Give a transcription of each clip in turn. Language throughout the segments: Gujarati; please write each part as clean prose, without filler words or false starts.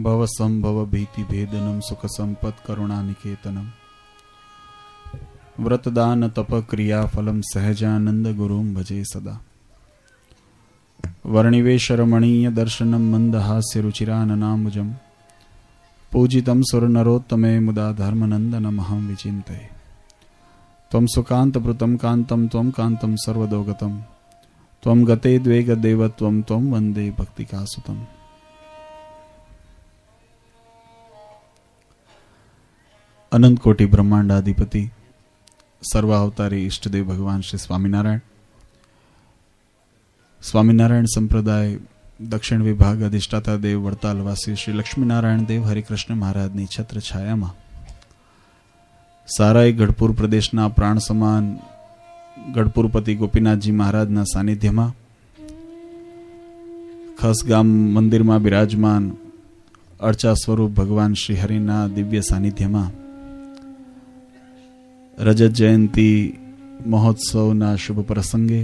ભવ સંભવ ભીતિ ભેદનમ સુખ સંપત કરુણાનિકેતનમ વ્રતદાન તપ ક્રિયા ફલમ સહજાનંદ ગુરુમ ભજે સદા વર્ણિવેશ રમણીય દર્શનમ મંદહાસ્ય રુચિરાનનામુજમ પૂજિતમ સુરનરોત્તમે મુદા ધર્મનંદનમહં વિચિંતયે ત્વં સુકાંતભૃતં કાંતમ ત્વં કાંતમ સર્વદોગતમ ત્વં ગતે દ્વેગદેવત્વં ત્વં વંદે ભક્તિકાસુતમ. અનંત કોટી બ્રહ્માંડાધિપતિ સર્વાવતારી ઈષ્ટદેવ ભગવાન શ્રી સ્વામિનારાયણ સંપ્રદાય દક્ષિણ વિભાગ અધિષ્ઠાતા દેવ વડતાલવાસી શ્રી લક્ષ્મીનારાયણ દેવ હરિકૃષ્ણ મહારાજની છત્ર છાયામાં સારાઈ ગઢપુર પ્રદેશના પ્રાણ સમાન ગઢપુરપતિ ગોપીનાથજી મહારાજના સાનિધ્યમાં ખસગામ મંદિરમાં બિરાજમાન અર્ચા સ્વરૂપ ભગવાન શ્રી હરિના દિવ્ય સાનિધ્યમાં રજત જયંતિ મહોત્સવના શુભ પ્રસંગે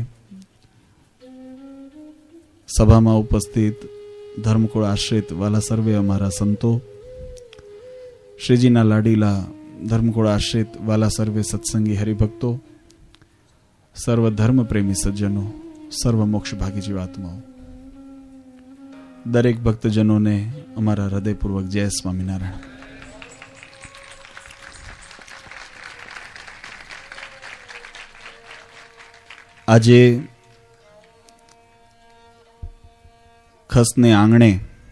સભામાં ઉપસ્થિત ધર્મકુળ આશ્રિત વાલા સર્વે અમારા સંતો, શ્રીજીના લાડીલા ધર્મકુળ આશ્રિત વાલા સર્વે સત્સંગી હરિભક્તો, સર્વ ધર્મ પ્રેમી સજ્જનો, સર્વ મોક્ષ ભાગી જીવાત્માઓ, દરેક ભક્તજનોને અમારા હૃદયપૂર્વક જય સ્વામિનારાયણ. આજે ખસને આંગણે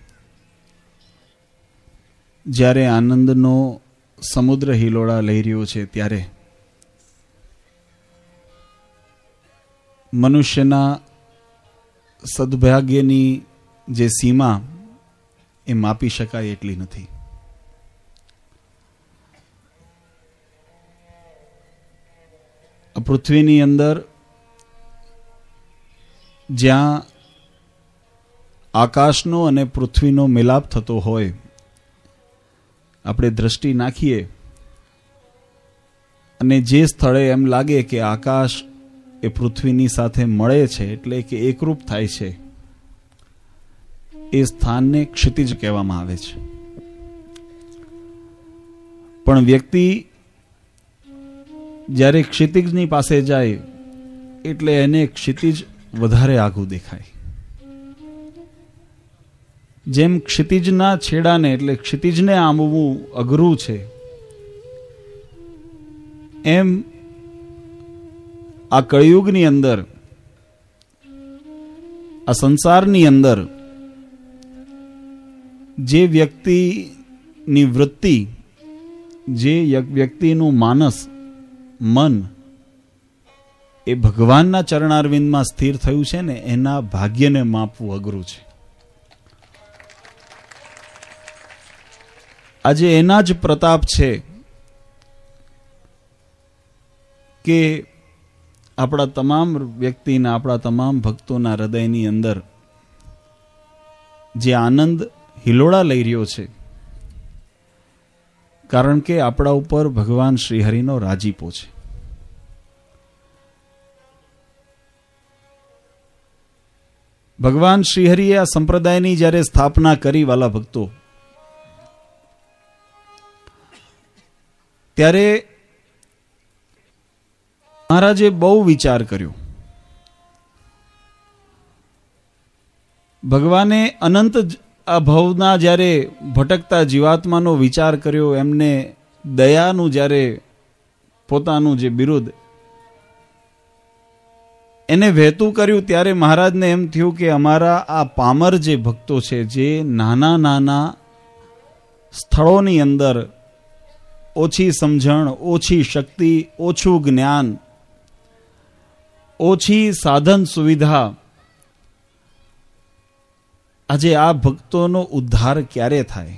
જ્યારે આનંદનો સમુદ્ર હિલોળા લઈ રહ્યો છે ત્યારે મનુષ્યના સદભાગ્યની જે સીમા એ માપી શકાય એટલી નથી. આ પૃથ્વીની અંદર જ્યાં આકાશનો અને પૃથ્વીનો મિલાપ થતો હોય, આપણે દ્રષ્ટિ નાખીએ અને જે સ્થળે એમ લાગે કે આકાશ એ પૃથ્વીની સાથે મળે છે, એટલે કે એકરૂપ થાય છે, એ સ્થાનને ક્ષિતિજ કહેવામાં આવે છે. પણ વ્યક્તિ જ્યારે ક્ષિતિજની પાસે જાય એટલે એને ક્ષિતિજ વધારે આઘું દેખાય. જેમ ક્ષિતિજના છેડાને એટલે ક્ષિતિજને આંબવું અઘરું છે, એમ આ કળિયુગની અંદર, આ સંસારની અંદર જે વ્યક્તિની વૃત્તિ, જે વ્યક્તિનું માનસ, મન એ ભગવાનના ચરણારવિંદમાં સ્થિર થયું છે ને, એના ભાગ્યને માપવું અઘરું છે. આજે એના જ પ્રતાપ છે કે આપણા તમામ વ્યક્તિના, આપણા તમામ ભક્તોના હૃદયની અંદર જે આનંદ હિલોળા લઈ રહ્યો છે, કારણ કે આપણા ઉપર ભગવાન શ્રીહરિનો રાજીપો છે. ભગવાન શ્રીહરિએ આ સંપ્રદાયની જ્યારે સ્થાપના કરી, વાલા ભક્તો, ત્યારે મહારાજે બહુ વિચાર કર્યો. ભગવાને અનંત આ ભવના જ્યારે ભટકતા જીવાત્માનો વિચાર કર્યો, એમને દયાનું જ્યારે પોતાનું જે બિરુદ એને વહેતું કર્યું, ત્યારે મહારાજને એમ થયું કે અમારા આ પામર જે ભક્તો છે, જે નાના નાના સ્થળોની અંદર ઓછી સમજણ, ઓછી શક્તિ, ઓછું જ્ઞાન, ઓછી સાધન સુવિધા, આજે આ ભક્તોનો ઉદ્ધાર ક્યારે થાય?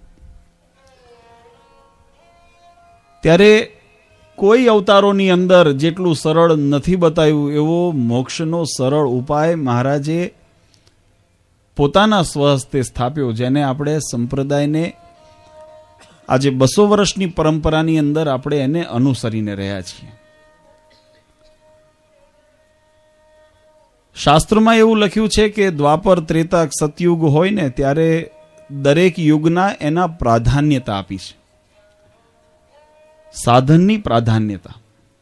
ત્યારે કોઈ અવતારોની અંદર જેટલું સરળ નથી બતાવ્યું એવો મોક્ષનો સરળ ઉપાય મહારાજે પોતાના સ્વહસ્તે સ્થાપ્યો, જેને આપણે સંપ્રદાયને આજે 200 વર્ષની પરંપરાની અંદર આપણે એને અનુસરીને રહ્યા છીએ. શાસ્ત્રમાં એવું લખ્યું છે કે દ્વાપર, ત્રેતા, સતયુગ હોય ને ત્યારે દરેક યુગના એના પ્રાધાન્યતા આપી છે. સાધનની પ્રાધાન્યતા.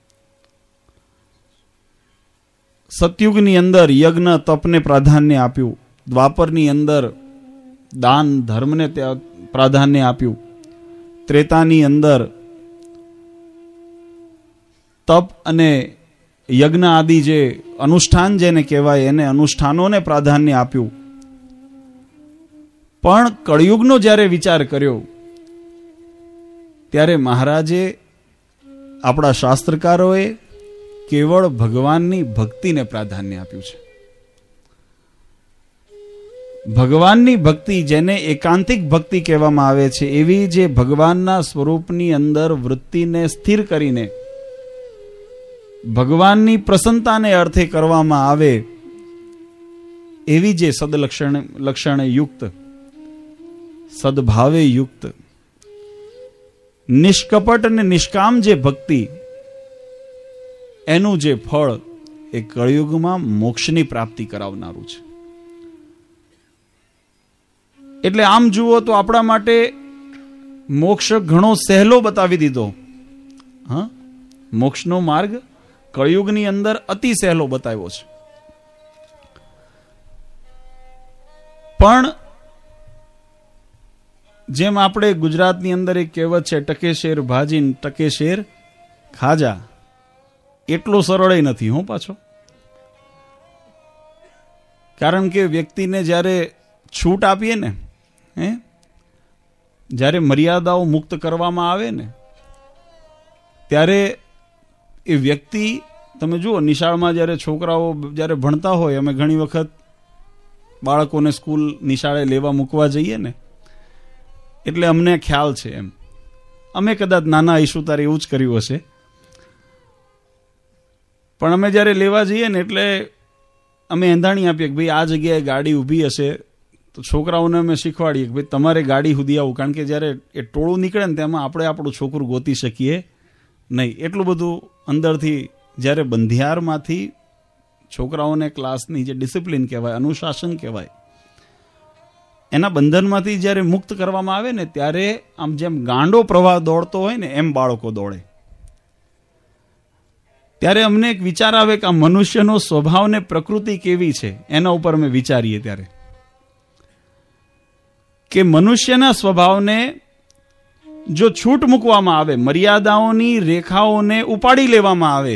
સતયુગની અંદર યજ્ઞ તપને પ્રાધાન્ય આપ્યું, દ્વાપરની અંદર દાન ધર્મને પ્રાધાન્ય આપ્યું, ત્રેતાની અંદર તપ અને યજ્ઞ આદિ જે અનુષ્ઠાન જેને કહેવાય એને અનુષ્ઠાનોને પ્રાધાન્ય આપ્યું. પણ કળિયુગનો જ્યારે વિચાર કર્યો ત્યારે મહારાજે, આપણા શાસ્ત્રકારોએ કેવળ ભગવાનની ભક્તિને પ્રાધાન્ય આપ્યું છે. ભગવાનની ભક્તિ, જેને એકાંતિક ભક્તિ કહેવામાં આવે છે, એવી જે ભગવાનના સ્વરૂપની અંદર વૃત્તિને સ્થિર કરીને ભગવાનની પ્રસન્નતાને અર્થે કરવામાં આવે એવી જે સદલક્ષણે યુક્ત, સદભાવે યુક્ત, નિષ્કપટ અને નિષ્કામ જે ભક્તિ, એનું જે ફળ એ કળિયુગમાં મોક્ષની પ્રાપ્તિ કરાવનારું છે. એટલે આમ જુઓ તો આપણા માટે મોક્ષ ઘણો સહેલો બતાવી દીધો. હા, મોક્ષનો માર્ગ કળિયુગની અંદર અતિ સહેલો બતાવ્યો છે. પણ જેમ આપણે ગુજરાતની અંદર એક કહેવત છે, ટકે શેર ભાજીને ટકે શેર ખાજા, એટલો સરળ નથી હો પાછો. કારણ કે વ્યક્તિને જ્યારે છૂટ આપીએ ને, જ્યારે મર્યાદાઓ મુક્ત કરવામાં આવે ને, ત્યારે એ વ્યક્તિ, તમે જુઓ નિશાળમાં જ્યારે છોકરાઓ જ્યારે ભણતા હોય, અમે ઘણી વખત બાળકોને સ્કૂલ નિશાળે લેવા મૂકવા જઈએ ને, એટલે અમને ખ્યાલ છે. એમ અમે કદાચ નાના આવીશું ત્યારે એવું જ કર્યું હશે, પણ અમે જ્યારે લેવા જઈએ ને એટલે અમે એંધાણી આપીએ કે ભાઈ આ જગ્યાએ ગાડી ઊભી હશે, તો છોકરાઓને અમે શીખવાડીએ કે ભાઈ તમારે ગાડી સુધી આવું, કારણ કે જ્યારે એ ટોળું નીકળે ને તેમાં આપણે આપણું છોકરું ગોતી શકીએ નહીં. એટલું બધું અંદરથી જ્યારે બંધિયારમાંથી છોકરાઓને ક્લાસની જે ડિસિપ્લિન કહેવાય, અનુશાસન કહેવાય, એના બંધનમાંથી જ્યારે મુક્ત કરવામાં આવે ને, ત્યારે આમ જેમ ગાંડો પ્રવાહ દોડતો હોય ને એમ બાળકો દોડે. ત્યારે અમને એક વિચાર આવે કે આ મનુષ્યનો સ્વભાવ ને પ્રકૃતિ કેવી છે, એના ઉપર અમે વિચારીએ ત્યારે કે મનુષ્યના સ્વભાવને જો છૂટ મૂકવામાં આવે, મર્યાદાઓની રેખાઓને ઉપાડી લેવામાં આવે,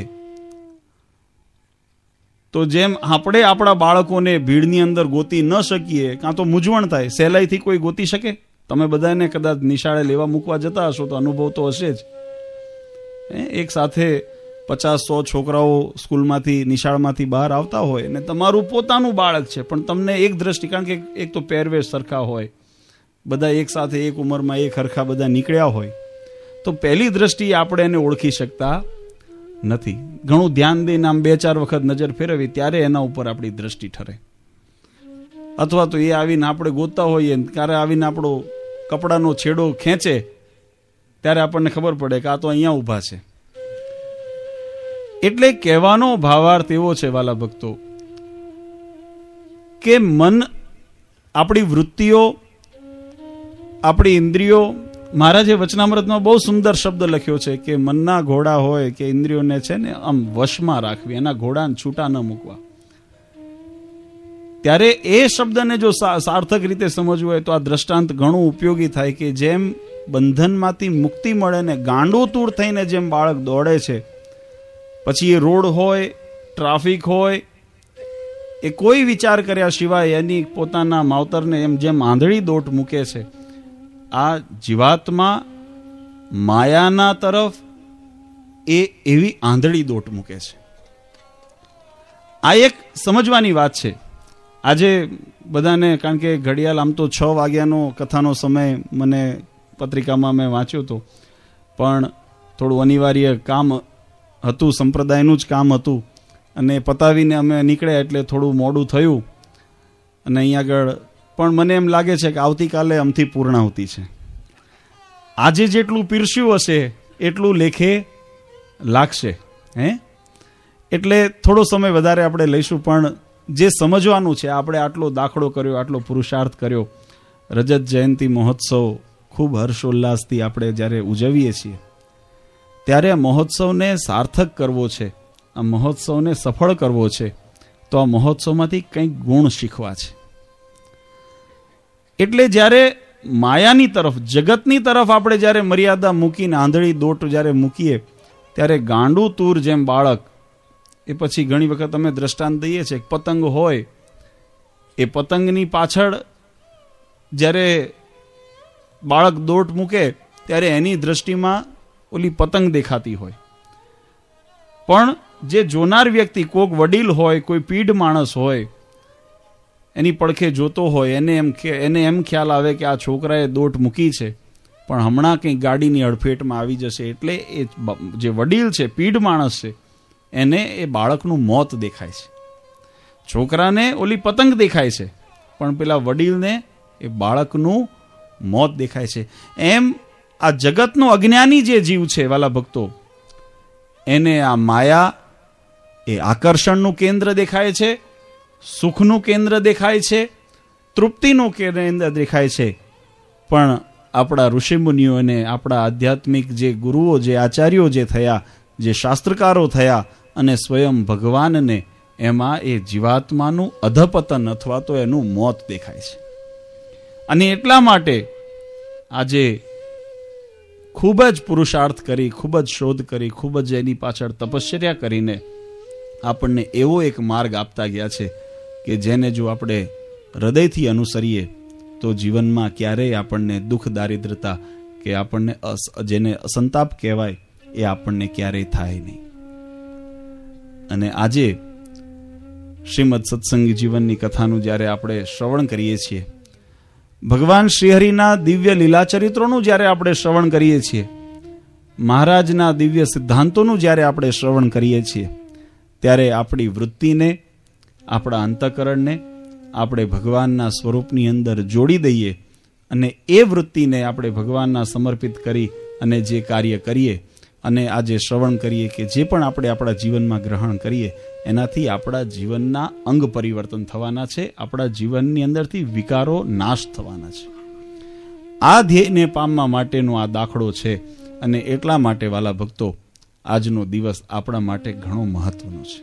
તો જેમ આપણે આપણા બાળકોને ભીડની અંદર ગોતી ન શકીએ, કાં તો મૂંઝવણ થાય, સહેલાઈથી કોઈ ગોતી શકે? તમે બધાને કદાચ નિશાળે લેવા મૂકવા જતા હશો તો અનુભવ તો હશે જ. એક સાથે 50-100 છોકરાઓ સ્કૂલમાંથી, નિશાળમાંથી બહાર આવતા હોય ને તમારું પોતાનું બાળક છે, પણ તમને એક દ્રષ્ટિ, કારણ કે એક તો પહેરવેશ સરખા હોય, બધા એક સાથે એક ઉંમરમાં એક હરખા બધા નીકળ્યા હોય, તો પહેલી દ્રષ્ટિએ આપણે એને ઓળખી શકતા નથી. ઘણું ધ્યાન દઈને આમ 2-4 વખત નજર ફેરવી ત્યારે એના ઉપર આપણી દ્રષ્ટિ ઠરે. અથવા તો એ આવીને આપણે ગોતતા હોઈએ, ત્યારે આવીને આપણો કપડાનો છેડો ખેંચે ત્યારે આપણને ખબર પડે કે આ તો અહીંયા ઊભા છે. એટલે કહેવાનો ભાવાર્થ એવો છે વાલા ભક્તો, કે મન, આપણી વૃત્તિઓ, આપણી ઇન્દ્રિયો, મહારાજે વચનામૃતમાં બહુ સુંદર શબ્દ લખ્યો છે કે મનના ઘોડા હોય કે ઇન્દ્રિયોને છે ને આમ વશમાં રાખવી, એના ઘોડાને છૂટા ન મૂકવા. ત્યારે એ શબ્દને જો સાર્થક રીતે સમજવું હોય તો આ દ્રષ્ટાંત ઘણું ઉપયોગી થાય કે જેમ બંધનમાંથી મુક્તિ મળે ને ગાંડું તૂર થઈને જેમ બાળક દોડે છે, પછી એ રોડ હોય, ટ્રાફિક હોય, એ કોઈ વિચાર કર્યા સિવાય એની પોતાના માવતરને એમ જેમ આંધળી દોટ મૂકે છે, આ જીવાત્મા માયાના તરફ એ એવી આંધળી દોટ મૂકે છે. આ એક સમજવાની વાત છે. આજે બધાને, કારણ કે ઘડિયાળ આમ તો 6 વાગ્યાનો કથાનો સમય મને પત્રિકામાં મેં વાંચ્યો હતો, પણ થોડું અનિવાર્ય કામ હતું, સંપ્રદાયનું જ કામ હતું, અને પતાવીને અમે નીકળ્યા એટલે થોડું મોડું થયું. અને અહીં આગળ પણ મને એમ લાગે છે કે આવતીકાલે અમથી પૂર્ણાહુતિ છે. આજે જેટલું પીરસ્યું હશે એટલું લેખે લાગશે. એટલે થોડો સમય વધારે આપણે લઈશું, પણ જે સમજવાનું છે, આપણે આટલો દાખલો કર્યો, આટલો પુરુષાર્થ કર્યો, રજત જયંતિ મહોત્સવ ખૂબ હર્ષોલ્લાસથી આપણે જ્યારે ઉજવીએ છીએ, ત્યારે આ મહોત્સવને સાર્થક કરવો છે, આ મહોત્સવને સફળ કરવો છે, તો આ મહોત્સવમાંથી કંઈક ગુણ શીખવા છે. એટલે જ્યારે માયાની તરફ, જગતની તરફ આપણે જ્યારે મર્યાદા મૂકીને આંધળી દોટ જ્યારે મૂકીએ, ત્યારે ગાંડું તૂર જેમ બાળક, એ પછી ઘણી વખત અમે દ્રષ્ટાંત દઈએ છીએ, પતંગ હોય, એ પતંગની પાછળ જ્યારે બાળક દોટ મૂકે ત્યારે એની દ્રષ્ટિમાં ઓલી પતંગ દેખાતી હોય, પણ જે જોનાર વ્યક્તિ, કોઈક વડીલ હોય, કોઈ પીઢ માણસ હોય, એની પડખે જોતો હોય, એને એમ ખ્યાલ આવે કે આ છોકરાએ દોટ મૂકી છે, પણ હમણાં કંઈક ગાડીની અડફેટમાં આવી જશે, એટલે એ જે વડીલ છે, પીઢ માણસ છે, એને એ બાળકનું મોત દેખાય છે. છોકરાને ઓલી પતંગ દેખાય છે, પણ પેલા વડીલને એ બાળકનું મોત દેખાય છે. એમ આ જગતનો અજ્ઞાની જે જીવ છે વાલા ભક્તો, એને આ માયા એ આકર્ષણનું કેન્દ્ર દેખાય છે, સુખનું કેન્દ્ર દેખાય છે, તૃપ્તિનું કેન્દ્ર દેખાય છે. પણ આપણા ઋષિમુનિઓને, આપણા આધ્યાત્મિક જે ગુરુઓ, જે આચાર્યો જે થયા, જે શાસ્ત્રકારો થયા, અને સ્વયં ભગવાનને એમાં એ જીવાત્માનું અધપતન અથવા તો એનું મોત દેખાય છે. અને એટલા માટે આજે ખૂબ જ પુરુષાર્થ કરી, ખૂબ જ શોધ કરી, ખૂબ જ એની પાછળ તપશ્ચર્યા કરીને આપણને એવો એક માર્ગ આપતા ગયા છે કે જેને જો આપણે હૃદયથી અનુસરીએ તો જીવનમાં ક્યારેય આપણને દુઃખ, દારિદ્રતા કે આપણને જેને સંતાપ કહેવાય એ આપણને ક્યારેય થાય નહીં. અને આજે શ્રીમદ સત્સંગી જીવનની કથાનું જ્યારે આપણે શ્રવણ કરીએ છીએ, ભગવાન શ્રીહરિના દિવ્ય લીલા ચરિત્રોનું જ્યારે આપણે શ્રવણ કરીએ છીએ, મહારાજના દિવ્ય સિદ્ધાંતોનું જ્યારે આપણે શ્રવણ કરીએ છીએ, ત્યારે આપણી વૃત્તિને, આપણા અંતઃકરણને આપણે ભગવાનના સ્વરૂપની અંદર જોડી દઈએ અને એ વૃત્તિને આપણે ભગવાનના સમર્પિત કરી અને જે કાર્ય કરીએ અને આજે શ્રવણ કરીએ કે જે પણ આપણે આપણા જીવનમાં ગ્રહણ કરીએ, એનાથી આપણા જીવનના અંગ પરિવર્તન થવાના છે, આપણા જીવનની અંદરથી વિકારો નાશ થવાના છે. આ ધ્યેયને પામવા માટેનો આ દાખલો છે. અને એટલા માટે વાલા ભક્તો, આજનો દિવસ આપણા માટે ઘણો મહત્વનો છે.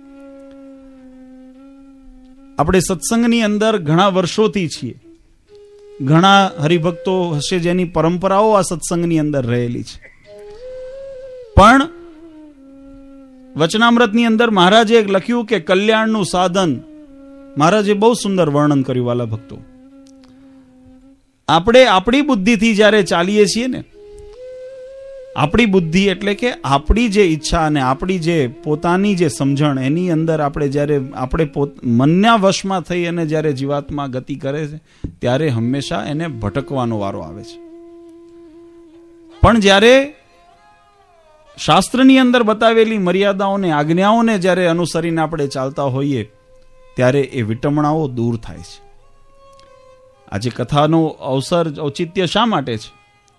આપણે સત્સંગની અંદર ઘણા વર્ષોથી છીએ, ઘણા હરિભક્તો હશે જેની પરંપરાઓ આ સત્સંગની અંદર રહેલી છે, પણ વચનામૃતની અંદર મહારાજે લખ્યું કે કલ્યાણનું સાધન, મહારાજે બહુ સુંદર વર્ણન કર્યું વાલા ભક્તો. આપણે આપણી બુદ્ધિથી જ્યારે ચાલીએ છીએ ને, આપણી બુદ્ધિ એટલે કે આપણી જે ઈચ્છા અને આપણી જે પોતાની જે સમજણ, એની અંદર આપણે જ્યારે આપણે મનના વશમાં થઈ અને જ્યારે જીવાત્મા ગતિ કરે છે, ત્યારે હંમેશા એને ભટકવાનો વારો આવે છે. પણ જ્યારે શાસ્ત્રની અંદર બતાવેલી મર્યાદાઓને, આજ્ઞાઓને જ્યારે અનુસરીને આપણે ચાલતા હોઈએ, ત્યારે એ વિટમણાઓ દૂર થાય છે. આજે કથાનો અવસર, ઔચિત્ય શા માટે છે?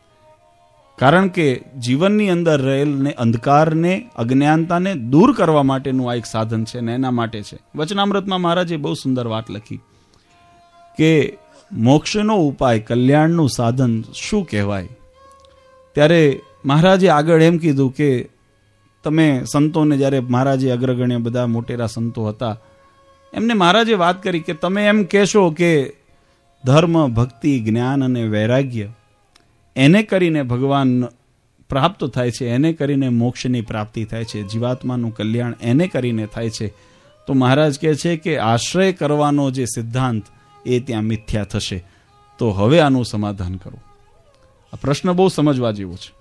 કારણ કે જીવનની અંદર રહેલને અંધકારને, અજ્ઞાનતાને દૂર કરવા માટેનું આ એક સાધન છે, ને એના માટે છે. વચનામૃતમાં મહારાજે બહુ સુંદર વાત લખી કે મોક્ષનો ઉપાય, કલ્યાણનું સાધન શું કહેવાય? ત્યારે મહારાજે આગળ એમ કીધું કે તમે સંતોને, જ્યારે મહારાજે અગ્રગણ્ય બધા મોટેરા સંતો હતા, એમને મહારાજે વાત કરી કે તમે એમ કહેશો કે ધર્મ, ભક્તિ, જ્ઞાન અને વૈરાગ્ય એને કરીને ભગવાન પ્રાપ્ત થાય છે, એને કરીને મોક્ષની પ્રાપ્તિ થાય છે, જીવાત્માનું કલ્યાણ એને કરીને થાય છે, તો મહારાજ કહે છે કે આશ્રય કરવાનો જે સિદ્ધાંત એ ત્યાં મિથ્યા થશે. તો હવે આનું સમાધાન કરો. આ પ્રશ્ન બહુ સમજવા જેવો છે.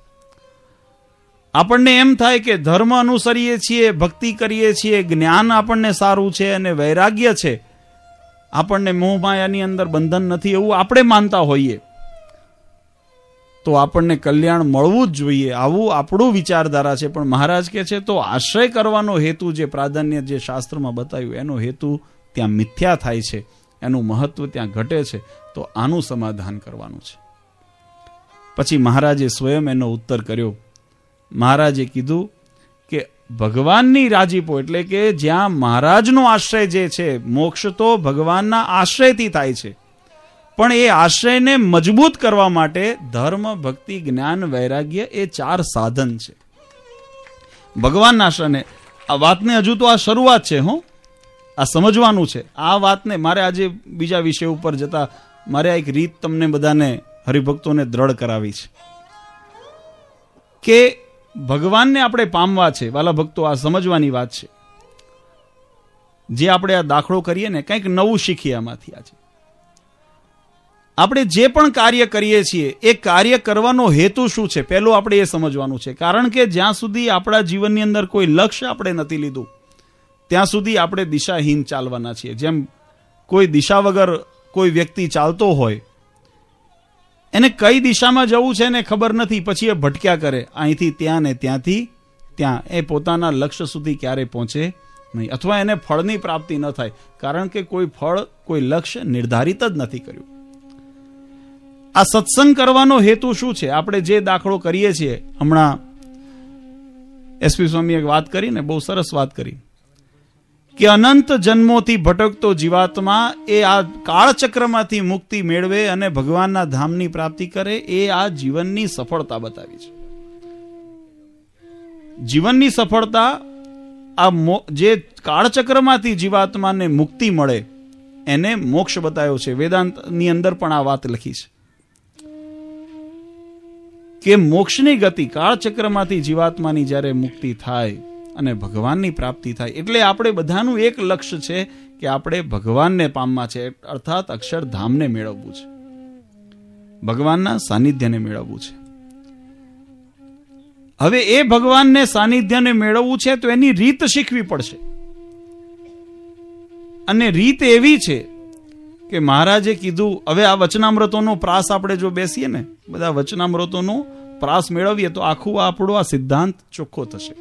આપણને એમ થાય કે ધર્મ અનુસરીએ છીએ, ભક્તિ કરીએ છીએ, જ્ઞાન આપણને સારું છે અને વૈરાગ્ય છે, આપણને મોહ માયાની અંદર બંધન નથી, એવું આપણે માનતા હોઈએ, તો આપણને કલ્યાણ મળવું જ જોઈએ, આવું આપણું વિચારધારા છે. પણ મહારાજ કહે છે તો આશ્રય કરવાનો હેતુ, જે પ્રાધાન્ય જે શાસ્ત્રમાં બતાવ્યું, એનો હેતુ ત્યાં મિથ્યા થાય છે, એનું મહત્વ ત્યાં ઘટે છે. તો આનું સમાધાન કરવાનું છે. પછી મહારાજે સ્વયં એનો ઉત્તર કર્યો. મહારાજે કીધું કે ભગવાનની રાજીપો, એટલે કે જ્યાં મહારાજનો આશ્રય જે છે, મોક્ષ તો ભગવાનના આશ્રયથી થાય છે. પણ એ આશ્રયને મજબૂત કરવા માટે ધર્મ, ભક્તિ, જ્ઞાન, વૈરાગ્ય એ 4 સાધન છે ભગવાનના આશ્રયને. આ વાતને હજુ તો આ શરૂઆત છે, આ સમજવાનું છે. આ વાતને મારે આજે બીજા વિષય ઉપર જતા મારે આ એક રીત તમને બધાને હરિભક્તોને દ્રઢ કરાવી છે કે ભગવાનને આપણે પામવા છે. વાલા ભક્તો, આ સમજવાની વાત છે. જે આપણે આ દાખલો કરીએ ને, કંઈક નવું શીખીએ આમાંથી. આજે આપણે જે પણ કાર્ય કરીએ છીએ એ કાર્ય કરવાનો હેતુ શું છે, પહેલું આપણે એ સમજવાનું છે. કારણ કે જ્યાં સુધી આપણા જીવનની અંદર કોઈ લક્ષ્ય આપણે નથી લીધું ત્યાં સુધી આપણે દિશાહીન ચાલવાના છીએ. જેમ કોઈ દિશા વગર કોઈ વ્યક્તિ ચાલતો હોય, એને કઈ દિશામાં જવું છે ને ખબર નથી, પછી એ ભટક્યા કરે અહીંથી ત્યાં ને ત્યાંથી ત્યાં. એ પોતાના લક્ષ્ય સુધી ક્યારે પહોંચે નહીં, અથવા એને ફળની પ્રાપ્તિ ન થાય, કારણ કે કોઈ ફળ, કોઈ લક્ષ્ય નિર્ધારિત જ નથી કર્યું. આ સત્સંગ કરવાનો હેતુ શું છે? આપણે જે દાખલો કરીએ છીએ, હમણાં એસપી સ્વામીએ વાત કરીને બહુ સરસ વાત કરી કે અનંત જન્મોથી ભટકતો જીવાત્મા એ આ કાળચક્રમાંથી મુક્તિ મેળવે અને ભગવાનના ધામની પ્રાપ્તિ કરે, એ આ જીવનની સફળતા બતાવી છે. જીવનની સફળતા આ જે કાળચક્રમાંથી જીવાત્માને મુક્તિ મળે એને મોક્ષ બતાવ્યો છે. વેદાંતની અંદર પણ આ વાત લખી છે કે મોક્ષની ગતિ કાળચક્રમાંથી જીવાત્માની જ્યારે મુક્તિ થાય અને ભગવાનની પ્રાપ્તિ થાય, એટલે આપણે બધાનું એક લક્ષ્ય છે કે આપણે ભગવાનને પામવા છે, અર્થાત અક્ષરધામને મેળવવું છે, ભગવાનના સાનિધ્યને મેળવવું છે. હવે એ ભગવાનને સાનિધ્યને મેળવવું છે તો એની રીત શીખવી પડશે. અને રીત એવી છે કે મહારાજે કીધું, હવે આ વચનામૃતોનો પ્રાસ આપણે જો બેસીએ ને, બધા વચનામૃતોનો પ્રાસ મેળવીએ તો આખું આપણો આ સિદ્ધાંત ચોખ્ખો થશે.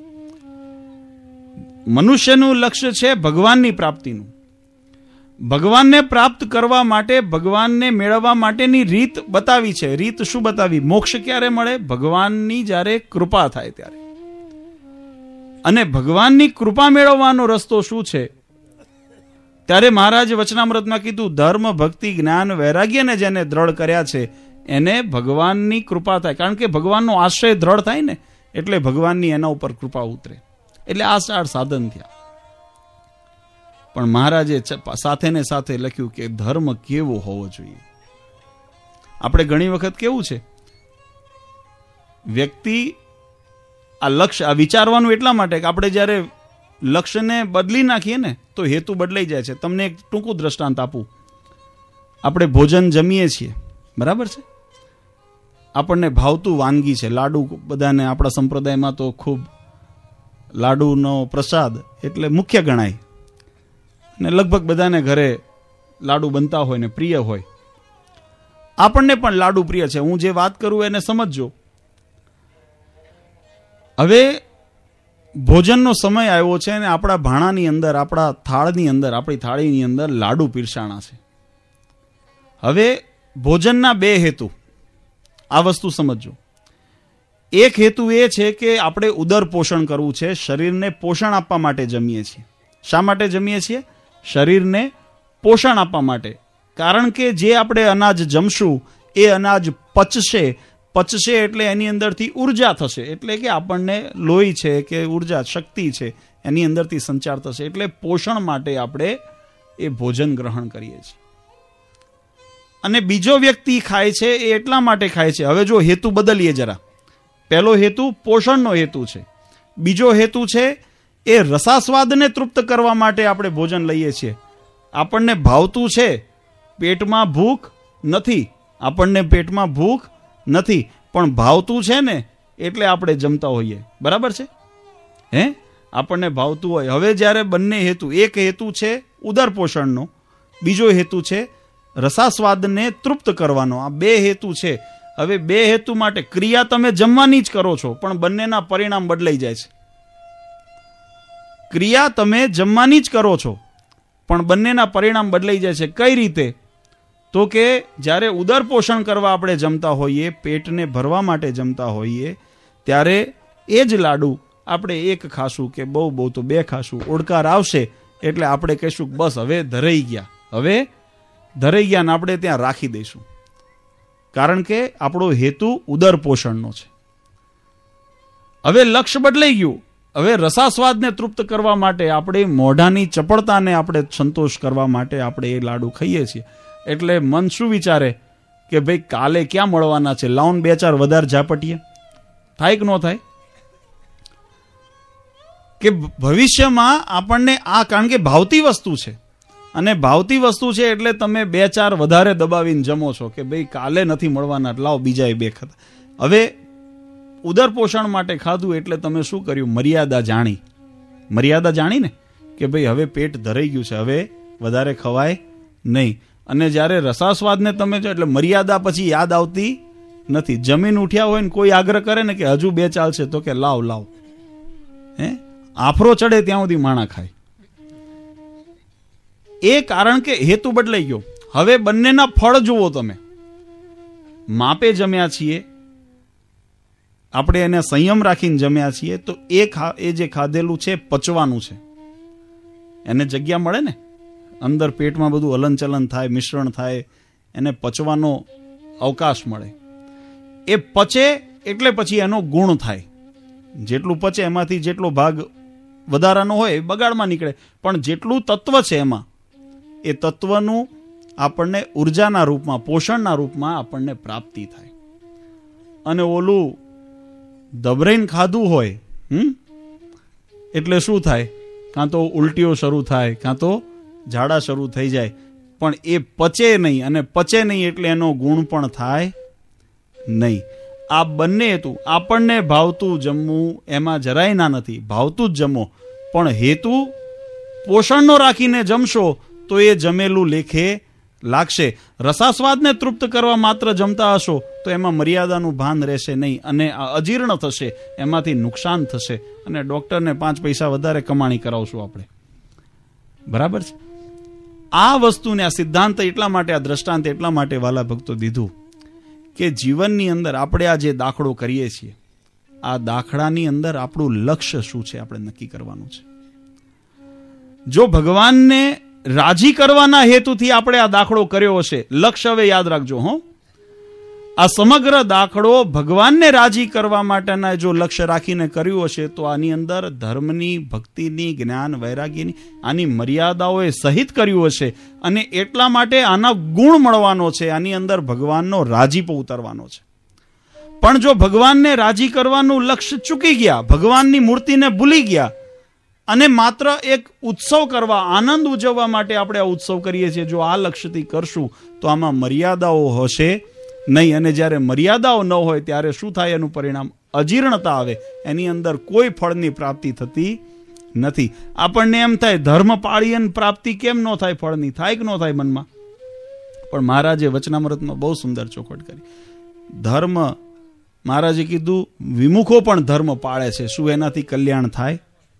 મનુષ્યનું લક્ષ્ય છે ભગવાનની પ્રાપ્તિનું. ભગવાનને પ્રાપ્ત કરવા માટે, ભગવાનને મેળવવા માટેની રીત બતાવી છે. રીત શું બતાવી? મોક્ષ ક્યારે મળે? ભગવાનની જ્યારે કૃપા થાય ત્યારે. અને ભગવાનની કૃપા મેળવવાનો રસ્તો શું છે? ત્યારે મહારાજે વચનામૃતમાં કીધું, ધર્મ, ભક્તિ, જ્ઞાન, વૈરાગ્યને જેને દ્રઢ કર્યા છે એને ભગવાનની કૃપા થાય. કારણ કે ભગવાનનો આશ્રય દ્રઢ થાય ને એટલે ભગવાનની એના ઉપર કૃપા ઉતરે. એટલે આ 4 સાધન થયા. પણ મહારાજે સાથે ને સાથે લખ્યું કે ધર્મ કેવો હોવો જોઈએ. આપણે ઘણી વખત કેવું છે, વ્યક્તિ આ લક્ષ્ય, આ વિચારવાનું એટલા માટે કે આપણે જ્યારે લક્ષ્યને બદલી નાખીએ ને તો હેતુ બદલાઈ જાય છે. તમને એક ટૂંકું દ્રષ્ટાંત આપું. આપણે ભોજન જમીએ છીએ, બરાબર છે, આપણને ભાવતું વાનગી છે લાડુ. બધાને આપણા સંપ્રદાયમાં તો ખૂબ લાડુનો પ્રસાદ એટલે મુખ્ય ગણાય, અને લગભગ બધાને ઘરે લાડુ બનતા હોય ને પ્રિય હોય. આપણને પણ લાડુ પ્રિય છે. હું જે વાત કરું એને સમજજો. હવે ભોજનનો સમય આવ્યો છે અને આપણા ભાણાની અંદર, આપણા થાળની અંદર, આપણી થાળીની અંદર લાડુ પીરસાણા છે. હવે ભોજનના 2 હેતુ, આ વસ્તુ સમજજો. એક હેતુ એ છે કે આપણે ઉદર પોષણ કરવું છે, શરીરને પોષણ આપવા માટે જમીએ છીએ. શા માટે જમીએ છીએ? શરીરને પોષણ આપવા માટે. કારણ કે જે આપણે અનાજ જમશું એ અનાજ પચશે એટલે એની અંદરથી ઉર્જા થશે. એટલે કે આપણને લોહી છે કે ઉર્જા, શક્તિ છે એની અંદરથી સંચાર થશે. એટલે પોષણ માટે આપણે એ ભોજન ગ્રહણ કરીએ છીએ. અને બીજો વ્યક્તિ ખાય છે એ એટલા માટે ખાય છે. હવે જો હેતુ બદલીએ જરા. પહેલો હેતુ પોષણનો હેતુ છે. બીજો હેતુ છે એ રસાસ્વાદને તૃપ્ત કરવા માટે આપણે ભોજન લઈએ છીએ. આપણને ભાવતું છે, પેટમાં ભૂખ નથી, આપણને પેટમાં ભૂખ નથી, પણ ભાવતું છે ને એટલે આપણે જમતા હોઈએ. બરાબર છે? આપણને ભાવતું હોય. હવે જ્યારે બંને હેતુ, એક હેતુ છે ઉદર પોષણનો, બીજો હેતુ છે રસાસ્વાદને તૃપ્ત કરવાનો. આ 2 હેતુ છે. હવે 2 હેતુ માટે ક્રિયા તમે જમવાની જ કરો છો, પણ બંનેના પરિણામ બદલાઈ જાય છે. ક્રિયા તમે જમવાની જ કરો છો, પણ બંનેના પરિણામ બદલાઈ જાય છે. કઈ રીતે? તો કે જ્યારે ઉદર પોષણ કરવા આપણે જમતા હોઈએ, પેટને ભરવા માટે જમતા હોઈએ, ત્યારે એ જ લાડુ આપણે 1 ખાશું કે બહુ તો 2 ખાશું. ઓડકાર આવશે એટલે આપણે કહીશું બસ હવે ધરાઈ ગયા, હવે ધરાઈ ગયા ને આપણે ત્યાં રાખી દઈશું, કારણ કે આપણો હેતુ ઉદર પોષણનો છે. હવે લક્ષ્ય બદલાઈ ગયું. હવે રસાસ્વાદને તૃપ્ત કરવા માટે આપણે મોઢાની ચપળતાને આપણે સંતોષ કરવા માટે આપણે એ લાડુ ખાઈએ છીએ. એટલે મન શું વિચારે કે ભાઈ કાલે ક્યાં મળવાના છે, લાઉન 2-4 વધારે ઝાપટીએ. થાય કે ન થાય? કે ભવિષ્યમાં આપણને આ, કારણ કે ભાવતી વસ્તુ છે, અને ભાવતી વસ્તુ છે એટલે તમે 2-4 વધારે દબાવીને જમો છો કે ભાઈ કાલે નથી મળવાના, લાવ બીજા 2 ખાતા. હવે ઉદર પોષણ માટે ખાધું એટલે તમે શું કર્યું? મર્યાદા જાણી ને કે ભાઈ હવે પેટ ધરાઈ ગયું છે, હવે વધારે ખવાય નહીં. અને જ્યારે રસાસ્વાદને તમે જો એટલે મર્યાદા પછી યાદ આવતી નથી. જમીન ઉઠ્યા હોય ને કોઈ આગ્રહ કરે ને કે હજુ 2 ચાલશે તો કે લાવ આફરો ચડે ત્યાં સુધી માણા ખાય. એ કારણ કે હેતુ બદલાઈ ગયો. હવે બંનેના ફળ જુઓ તમે. માપે જમ્યા છીએ આપણે, એને સંયમ રાખીને જમ્યા છીએ, તો એ જે ખાધેલું છે પચવાનું છે, એને જગ્યા મળે ને, અંદર પેટમાં બધું હલનચલન થાય, મિશ્રણ થાય, એને પચવાનો અવકાશ મળે. એ પચે એટલે પછી એનો ગુણ થાય. જેટલું પચે એમાંથી જેટલો ભાગ વધારાનો હોય એ બગાડમાં નીકળે, પણ જેટલું તત્વ છે એમાં, એ તત્વનું આપણને ઉર્જાના રૂપમાં, પોષણના રૂપમાં આપણને પ્રાપ્તિ થાય. અને ઓલું દબરાઈને ખાધું હોય એટલે શું થાય? કાં તો ઉલટીઓ શરૂ થાય, કાં તો ઝાડા શરૂ થઈ જાય, પણ એ પચે નહીં. અને પચે નહીં એટલે એનો ગુણ પણ થાય નહીં. આ બંને હેતુ, આપણને ભાવતું જમવું એમાં જરાય ના નથી, ભાવતું જ જમો, પણ હેતુ પોષણનો રાખીને જમશો તો એ જમેલું લેખે લાગશે. રસાસ્વાદને તૃપ્ત કરવા માત્ર જમતા હશો તો એમાં મર્યાદાનું ભાન રહેશે નહીં, અને અજીર્ણ થશે, એમાંથી નુકસાન થશે, અને ડોક્ટરને 5 પૈસા વધારે કમાણી કરાવશું આપણે. બરાબર છે? આ વસ્તુને, આ સિદ્ધાંત એટલા માટે, આ દ્રષ્ટાંત એટલા માટે વાલા ભક્તો દીધું કે જીવનની અંદર આપણે આ જે દાખલો કરીએ છીએ, આ દાખલાની અંદર આપણું લક્ષ્ય શું છે આપણે નક્કી કરવાનું છે. જો ભગવાનને રાજી કરવાના હેતુથી આપણે આ દાખલો કર્યો હશે, લક્ષ્ય હવે યાદ રાખજો આ સમગ્ર દાખલો ભગવાનને રાજી કરવા માટેના જો લક્ષ્ય રાખીને કર્યું હશે તો આની અંદર ધર્મની, ભક્તિની, જ્ઞાન, વૈરાગ્યની આની મર્યાદાઓએ સહિત કર્યું હશે, અને એટલા માટે આના ગુણ મળવાનો છે, આની અંદર ભગવાનનો રાજીપો ઉતરવાનો છે. પણ જો ભગવાનને રાજી કરવાનું લક્ષ્ય ચૂકી ગયા, ભગવાનની મૂર્તિને ભૂલી ગયા, અને માત્ર એક ઉત્સવ કરવા, આનંદ ઉજવવા માટે આપણે આ ઉત્સવ કરીએ છીએ, જો આ લક્ષ્યથી કરશું તો આમાં મર્યાદાઓ હશે નહીં. અને જ્યારે મર્યાદાઓ ન હોય ત્યારે શું થાય? એનું પરિણામ અજીર્ણતા આવે, એની અંદર કોઈ ફળની પ્રાપ્તિ થતી નથી. આપણને એમ થાય ધર્મ પાળી અને પ્રાપ્તિ કેમ ન થાય ફળની? થાય કે ન થાય મનમાં? પણ મહારાજે વચનામૃતમાં બહુ સુંદર ચોખવટ કરી. ધર્મ, મહારાજે કીધું વિમુખો પણ ધર્મ પાળે છે, શું એનાથી કલ્યાણ થાય?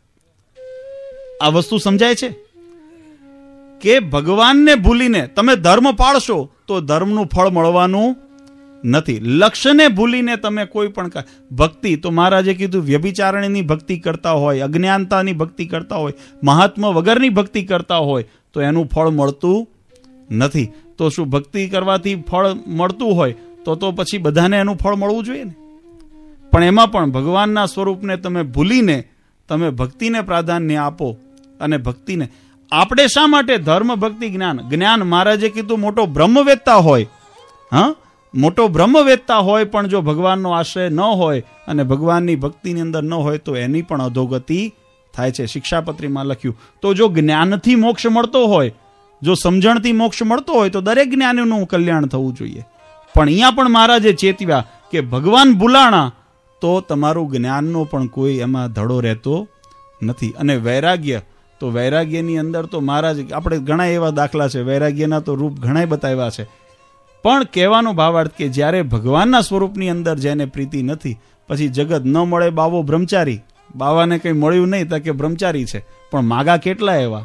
આ વસ્તુ સમજાય છે કે ભગવાનને ભૂલીને તમે ધર્મ પાળશો તો ધર્મનું ફળ મળવાનું નથી. લક્ષ્યને ભૂલીને તમે કોઈ પણ ભક્તિ, તો મહારાજે કીધું વ્યભિચારણની ભક્તિ કરતા હોય, અજ્ઞાનતાની ભક્તિ કરતા હોય, મહાત્મા વગરની ભક્તિ કરતા હોય તો એનું ફળ મળતું નથી. તો શું ભક્તિ કરવાથી ફળ મળતું હોય તો પછી બધાને એનું ફળ મળવું જોઈએ ને? પણ એમાં પણ ભગવાનના સ્વરૂપને તમે ભૂલીને તમે ભક્તિને પ્રાધાન્ય આપો. અને ભક્તિને આપણે શા માટે ધર્મ, ભક્તિ, જ્ઞાન મહારાજે કીધું મોટો બ્રહ્મવેત્તા હોય, મોટો બ્રહ્મવેત્તા હોય, પણ જો ભગવાનનો આશ્રય ન હોય અને ભગવાનની ભક્તિની અંદર ન હોય તો એની પણ અધોગતિ થાય છે. શિક્ષાપત્રીમાં લખ્યું. તો જો જ્ઞાનથી મોક્ષ મળતો હોય, જો સમજણથી મોક્ષ મળતો હોય તો દરેક જ્ઞાનીનું કલ્યાણ થવું જોઈએ. પણ અહીંયા પણ મહારાજે ચેતવ્યા કે ભગવાન ભૂલાણા તો તમારું જ્ઞાનનો પણ કોઈ એમાં ધડો રહેતો નથી. અને વૈરાગ્ય, તો વૈરાગ્યની અંદર તો મહારાજ, આપણે ઘણા એવા દાખલા છે, વૈરાગ્યના તો રૂપ ઘણા બતાવ્યા છે, પણ કહેવાનો ભાવાર્થ કે જ્યારે ભગવાનના સ્વરૂપની અંદર જેને પ્રીતિ નથી, પછી જગત ન મળે બાવો બ્રહ્મચારી, બાવાને કંઈ મળ્યું નહીં તો કે બ્રહ્મચારી છે. પણ માગા કેટલા એવા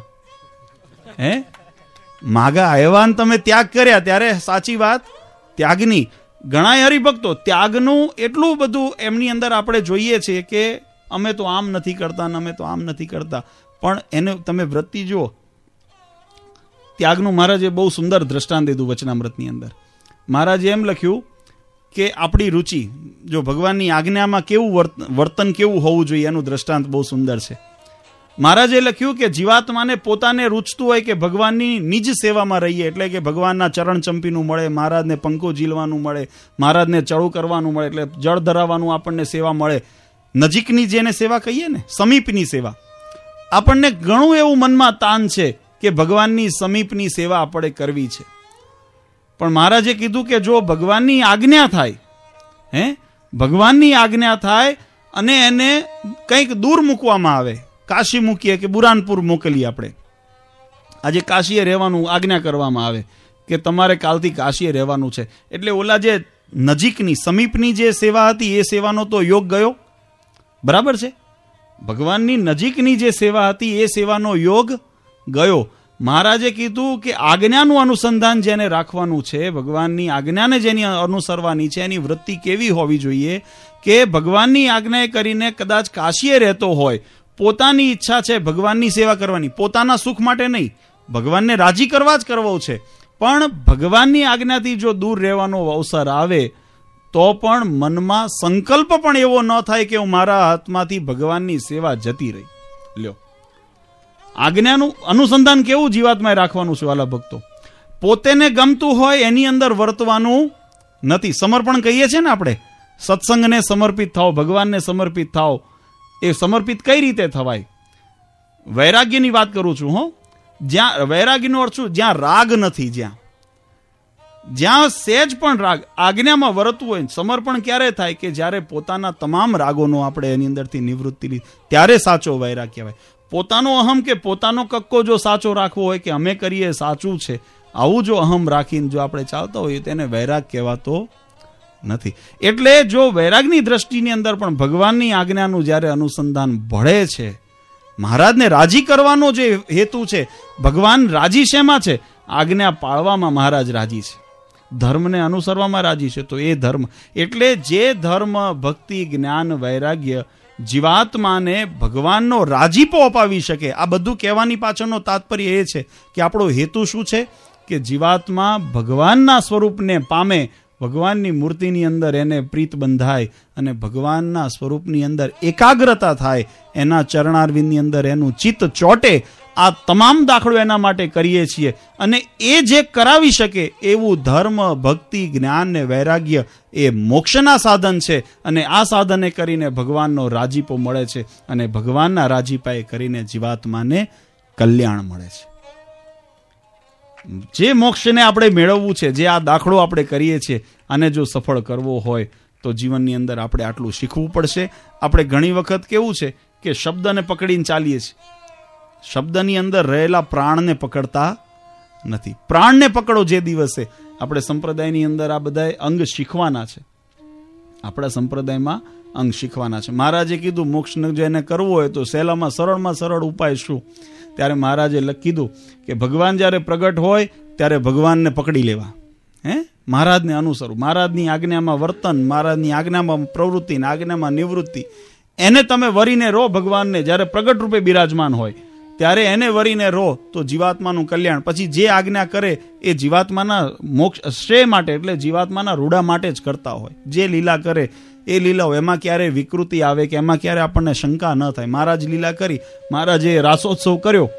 માગા આવ્યા ને તમે ત્યાગ કર્યા, ત્યારે સાચી વાત ત્યાગની. ઘણા હરિભક્તો ત્યાગનું એટલું બધું એમની અંદર આપણે જોઈએ છીએ કે અમે તો આમ નથી કરતા ને અમે તો આમ નથી કરતા, પણ એને તમે વૃત્તિ જુઓ. ત્યાગનું મહારાજે બહુ સુંદર દ્રષ્ટાંત દીધું વચનામૃતની અંદર. મહારાજે એમ લખ્યું કે આપણી રુચિ, જો ભગવાનની આજ્ઞામાં કેવું વર્તન કેવું હોવું જોઈએ એનું દ્રષ્ટાંત બહુ સુંદર છે. મહારાજે લખ્યું કે જીવાત્માને પોતાને રૂચતું હોય કે ભગવાનની નિજ સેવામાં રહીએ, એટલે કે ભગવાનના ચરણ ચંપીનું મળે, મહારાજને પંખો ઝીલવાનું મળે, મહારાજને ચડું કરવાનું મળે, એટલે જળ ધરાવવાનું આપણને સેવા મળે. નજીકની જેને સેવા કહીએ ને, સમીપની સેવા. આપણને ઘણું એવું મનમાં તાન છે કે ભગવાનની સમીપની સેવા આપણે કરવી છે. પણ મહારાજે કીધું કે જો ભગવાનની આજ્ઞા થાય, ભગવાનની આજ્ઞા થાય અને એને કંઈક દૂર મૂકવામાં આવે, કાશી મૂકીએ કે બુરાનપુર મોકલીએ, આપણે આજે કાશીએ રહેવાનું આજ્ઞા કરવામાં આવે કે તમારે કાલથી કાશીએ રહેવાનું છે, એટલે ઓલા જે નજીકની સમીપની જે સેવા હતી એ સેવાનો તો યોગ ગયો, બરાબર છે. ભગવાનની નજીકની જે સેવા હતી એ સેવાનો યોગ ગયો. મહારાજે કીધું કે આજ્ઞાનું અનુસંધાન જેને રાખવાનું છે, ભગવાનની આજ્ઞાને જેની અનુસરવાની છે, એની વૃત્તિ કેવી હોવી જોઈએ કે ભગવાનની આજ્ઞાએ કરીને કદાચ કાશીએ રહેતો હોય, પોતાની ઈચ્છા છે ભગવાનની સેવા કરવાની, પોતાના સુખ માટે નહીં, ભગવાનને રાજી કરવા જ કરવો છે, પણ ભગવાનની આજ્ઞાથી જો દૂર રહેવાનો અવસર આવે તો પણ મનમાં સંકલ્પ પણ એવો ન થાય કે હું મારા હાથમાંથી ભગવાનની સેવા જતી રહી. લ્યો, આજ્ઞાનું અનુસંધાન કેવું જીવાત્માએ રાખવાનું છે વાલા ભક્તો. પોતેને ગમતું હોય એની અંદર વર્તવાનું નથી. સમર્પણ કહીએ છીએ ને આપણે, સત્સંગને સમર્પિત થાવ, ભગવાનને સમર્પિત થાવ. એ સમર્પિત કઈ રીતે થવાય? વૈરાગ્યની વાત કરું છું. જ્યાં વૈરાગ્યનો અર્થ શું? જ્યાં રાગ નથી, જ્યાં સહેજ પણ રાગ, આજ્ઞામાં વર્તવું હોય. સમર્પણ ક્યારે થાય? કે જ્યારે પોતાના તમામ રાગોનો આપણે એની અંદરથી નિવૃત્તિ લીધી, ત્યારે સાચો વૈરાગ કહેવાય. પોતાનો અહમ કે પોતાનો કક્કો જો સાચો રાખવો હોય કે અમે કરીએ સાચું છે, આવું જો અહમ રાખીને જો આપણે ચાલતા હોઈએ તેને વૈરાગ કહેવાતો નથી. એટલે જો વૈરાગની દ્રષ્ટિની અંદર પણ ભગવાનની આજ્ઞાનું જ્યારે અનુસંધાન ભળે છે, મહારાજને રાજી કરવાનો જે હેતુ છે, ભગવાન રાજી શેમાં છે? આજ્ઞા પાળવામાં મહારાજ રાજી છે, ધર્મને અનુસરવામાં રાજી છે. તો એ ધર્મ, એટલે જે ધર્મ, ભક્તિ, જ્ઞાન, વૈરાગ્ય જીવાત્માને ભગવાનનો રાજીપો અપાવી શકે. આ બધું કહેવાની પાછળનો તાત્પર્ય એ છે કે આપણો હેતુ શું છે? કે જીવાત્મા ભગવાનના સ્વરૂપને પામે, ભગવાનની મૂર્તિની અંદર એને પ્રીત બંધાય અને ભગવાનના સ્વરૂપની અંદર એકાગ્રતા થાય, એના ચરણારવિંદની અંદર એનું ચિત્ત ચોટે. આ તમામ દાખલો એના માટે કરીએ છીએ. અને એ જે કરાવી શકે એવું ધર્મ, ભક્તિ, જ્ઞાન ને વૈરાગ્ય એ મોક્ષના સાધન છે. અને આ સાધને કરીને ભગવાનનો રાજીપો મળે છે અને ભગવાનના રાજીપાએ કરીને જીવાત્માને કલ્યાણ મળે છે. જે મોક્ષને આપણે મેળવવું છે, જે આ દાખલો આપણે કરીએ છીએ, આને જો સફળ કરવો હોય તો જીવનની અંદર આપણે આટલું શીખવું પડશે. આપણે ઘણી વખત કેવું છે કે શબ્દને પકડીને ચાલીએ છીએ, શબ્દની અંદર રહેલા પ્રાણને પકડતા નથી. પ્રાણને પકડો જે દિવસે. આપણે સંપ્રદાયની અંદર આ બધા અંગ શીખવાના છે, આપણા સંપ્રદાયમાં અંગ શીખવાના છે. મહારાજે કીધું મોક્ષને જેને કરવો હોય તો સહેલામાં સરળ ઉપાય શું? ત્યારે મહારાજે કીધું કે ભગવાન જ્યારે પ્રગટ હોય ત્યારે ભગવાનને પકડી લેવા, મહારાજને અનુસરવું, મહારાજની આજ્ઞામાં વર્તન, મહારાજની આજ્ઞામાં પ્રવૃત્તિ, આજ્ઞામાં નિવૃત્તિ, એને તમે વરીને રહો. ભગવાનને જ્યારે પ્રગટ રૂપે બિરાજમાન હોય ત્યારે એને વરીને રહો તો જીવાત્માનું કલ્યાણ. પછી જે આજ્ઞા કરે એ જીવાત્માના મોક્ષ શ્રેય માટે, એટલે જીવાત્માના રૂડા માટે જ કરતા હોય. જે લીલા કરે એ લીલાઓ, એમાં ક્યારે વિકૃતિ આવે કે એમાં ક્યારે આપણને શંકા ન થાય. મહારાજ લીલા કરી, મહારાજે રાસોત્સવ કર્યો,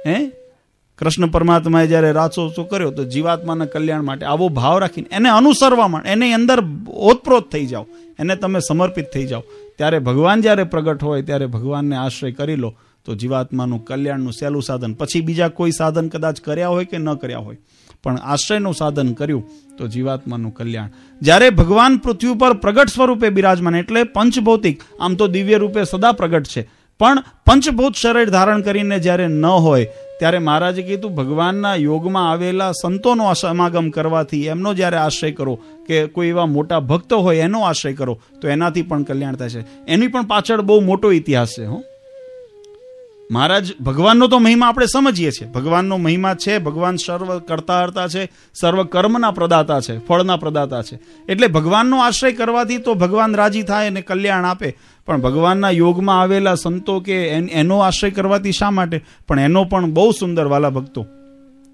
કૃષ્ણ પરમાત્માએ જ્યારે રાસોત્સવ કર્યો તો જીવાત્માના કલ્યાણ માટે આવો ભાવ રાખીને એને અનુસરવા માટે, એની અંદર ઓતપ્રોત થઈ જાઓ, એને તમે સમર્પિત થઈ જાઓ. ત્યારે ભગવાન જ્યારે પ્રગટ હોય ત્યારે ભગવાનને આશ્રય કરી લો તો જીવાત્માનું કલ્યાણનું સહેલું સાધન. પછી બીજા કોઈ સાધન કદાચ કર્યા હોય કે ન કર્યા હોય, પણ આશ્રયનું સાધન કર્યું તો જીવાત્માનું કલ્યાણ. જ્યારે ભગવાન પૃથ્વી ઉપર પ્રગટ સ્વરૂપે બિરાજમાન, એટલે પંચભૌતિક, આમ તો દિવ્ય રૂપે સદા પ્રગટ છે, પણ પંચભૂત શરીર ધારણ કરીને જ્યારે ન હોય ત્યારે મહારાજે કીધું ભગવાનના યોગમાં આવેલા સંતોનો સમાગમ કરવાથી, એમનો જ્યારે આશ્રય કરો, કે કોઈ એવા મોટા ભક્તો હોય એનો આશ્રય કરો તો એનાથી પણ કલ્યાણ થાય છે. એની પણ પાછળ બહુ મોટો ઇતિહાસ છે. મહારાજ ભગવાનનો તો મહિમા આપણે સમજીએ છીએ, ભગવાનનો મહિમા છે, ભગવાન સર્વ કરતા હર્તા છે, સર્વ કર્મના પ્રદાતા છે, ફળના પ્રદાતા છે. એટલે ભગવાનનો આશ્રય કરવાથી તો ભગવાન રાજી થાય અને કલ્યાણ આપે. પણ ભગવાનના યોગમાં આવેલા સંતો કે એનો આશ્રય કરવાથી શા માટે? પણ એનો પણ બહુ સુંદર વાલા ભક્તો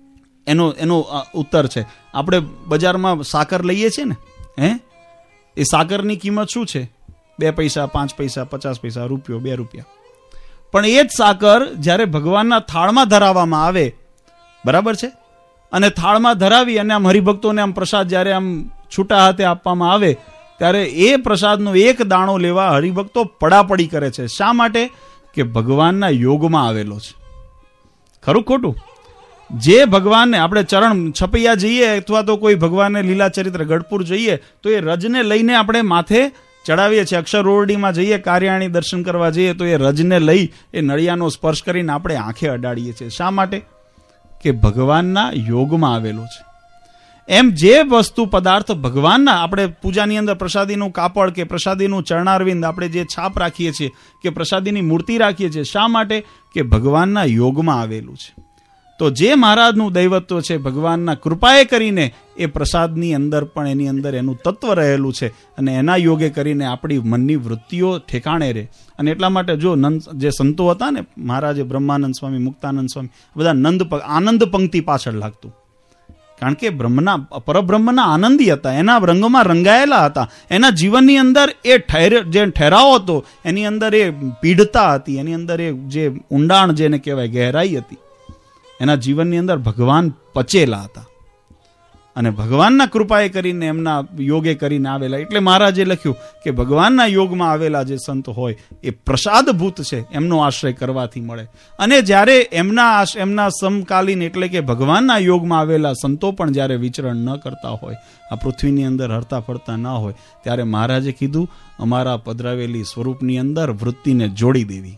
એનો ઉત્તર છે. આપણે બજારમાં સાકર લઈએ છીએ ને, એ સાકરની કિંમત શું છે? 2 પૈસા, 5 પૈસા, 50 પૈસા, રૂપિયો, 2 રૂપિયા. પણ એ જ સાકર જ્યારે ભગવાનના થાળમાં ધરાવવામાં આવે, બરાબર છે, અને થાળમાં ધરાવી અને આમ હરિભક્તોને આમ પ્રસાદ જ્યારે આમ છૂટા હાથે આપવામાં આવે, ત્યારે એ પ્રસાદનો એક દાણો લેવા હરિભક્તો પડાપડી કરે છે. શા માટે? કે ભગવાનના યોગમાં આવેલો છે. ખરું ખોટું? જે ભગવાનને આપણે ચરણ છપૈયા જઈએ અથવા તો કોઈ ભગવાનને લીલા ચરિત્ર ગઢપુર જઈએ તો એ રજને લઈને આપણે માથે ચડાવીએ છીએ. અક્ષર રોરડીમાં જઈએ, કાર્યાણી દર્શન કરવા જઈએ તો એ રજને લઈ એ નળિયાનો સ્પર્શ કરીને આપણે આંખે અડાડીએ છીએ. શા માટે? કે ભગવાનના યોગમાં આવેલો છે. એમ જે વસ્તુ પદાર્થ ભગવાનના, આપણે પૂજાની અંદર પ્રસાદીનું કાપડ કે પ્રસાદીનું ચરણારવિંદ આપણે જે છાપ રાખીએ છીએ કે પ્રસાદીની મૂર્તિ રાખીએ છીએ, શા માટે? કે ભગવાનના યોગમાં આવેલું છે. તો જે મહારાજનું દૈવત્વ છે, ભગવાનના કૃપાએ કરીને એ પ્રસાદની અંદર પણ એની અંદર એનું તત્વ રહેલું છે અને એના યોગે કરીને આપણી મનની વૃત્તિઓ ઠેકાણે રહે. અને એટલા માટે જો જે સંતો હતા ને, મહારાજે બ્રહ્માનંદ સ્વામી, મુક્તાનંદ સ્વામી, બધા આનંદ પંક્તિ પાછળ લાગતું. કારણ કે પરબ્રહ્મના આનંદી હતા, એના રંગમાં રંગાયેલા હતા. એના જીવનની અંદર એ જે ઠેરાવ હતો એની અંદર એ પીઢતા હતી, એની અંદર એ જે ઊંડાણ જેને કહેવાય ગહેરાઈ હતી. એના જીવનની અંદર ભગવાન પચેલા હતા અને ભગવાનના કૃપાએ કરીને એમના યોગે કરીને આવેલા. એટલે મહારાજે લખ્યું કે ભગવાનના યોગમાં આવેલા જે સંત હોય એ પ્રસાદભૂત છે, એમનો આશ્રય કરવાથી મળે. અને જ્યારે એમના સમકાલીન એટલે કે ભગવાનના યોગમાં આવેલા સંતો પણ જ્યારે વિચરણ ન કરતા હોય, આ પૃથ્વીની અંદર હરતા ફરતા ન હોય, ત્યારે મહારાજે કીધું અમારા પધરાવેલી સ્વરૂપની અંદર વૃત્તિને જોડી દેવી.